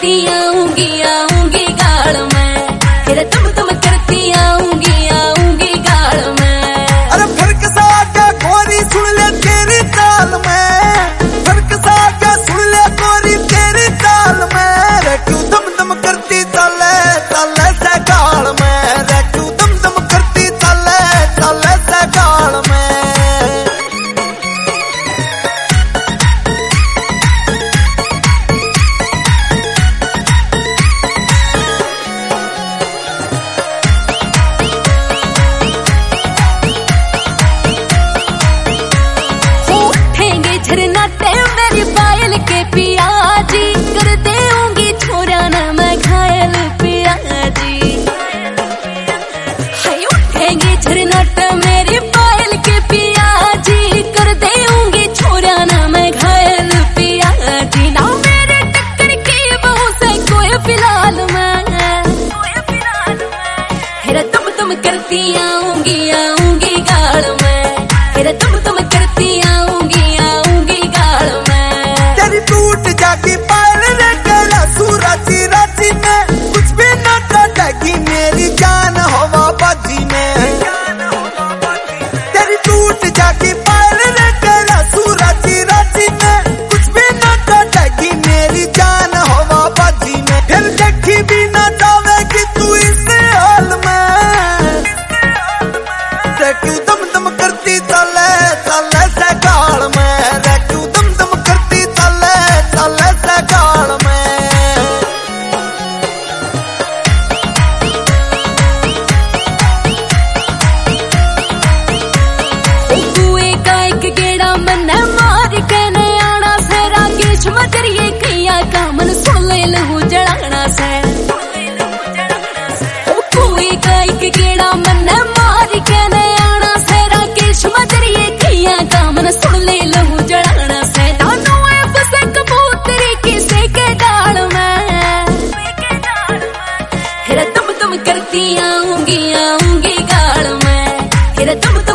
करती आऊंगी आऊंगी गाड़ में, फिर तुम करती आऊंगी आऊंगी गाड़ में। अरे फर्क सा क्या गोरी सुन ले तेरी चाल में, फर्क सा क्या सुन ले गोरी तेरी चाल में। रे क्यों दम करती चले चले से गाड़ में, रे क्यों दम करती चले चले से गाड़ में। झरनाटे मेरी पायल के पियाजी, कर देऊंगी छोरा न मैं घायल पियाजी। हाय उठेंगे झरनाटे मेरी पायल के पियाजी, कर देऊंगी छोरा न मैं घायल पियाजी। ना मेरे टक्कर की बहू से कोई फिलहाल मैं, फिर तुम करती आऊंगी आऊंगी गाड़ में, फिर तुम करती आऊंगी टूट जाती पायल रे गला सूरजी राजी में, कुछ भी न टूटेगी मेरी जान हवा बाजी में। तेरी टूट जाती पायल रे गला सूरजी राजी में, कुछ भी न टूटेगी मेरी जान हवा बाजी में। फिर देखी भी न जावेगी तू इस हाल में, रे क्यों दम करती चले चले से गाड़ में, रे क्यों दम करती चले चले से गाड़ में। कुएं का एक गेड़ा मन मार के ने आना से, राकेश मजरिए कैया का मन सोले लहू जड़ाना से। कुएं का एक गेड़ा मन मार के ने आना से, राकेश मजरिए कैया का मन सोले लहू जड़ाना से। दानों फसे कबूतरी किसे के डाल में, फिर तुम करती आऊंगी आऊंगी गाड़ में, फिर तुम